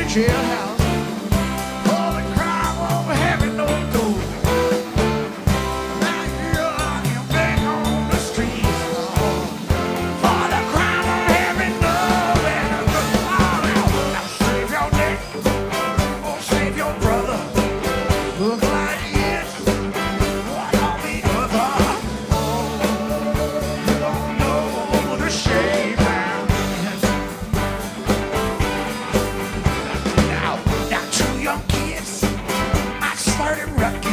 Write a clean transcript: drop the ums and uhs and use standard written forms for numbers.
jailhouse. Oh, the crime won't have it no door. Now here I am back on the streets. For the crime won't have it nowhere to go. Oh, now save your neck, oh, save your brother. Look like it, what on the other? Oh, you don't know the shame I'm in. Now, two young kids, I started wrecking.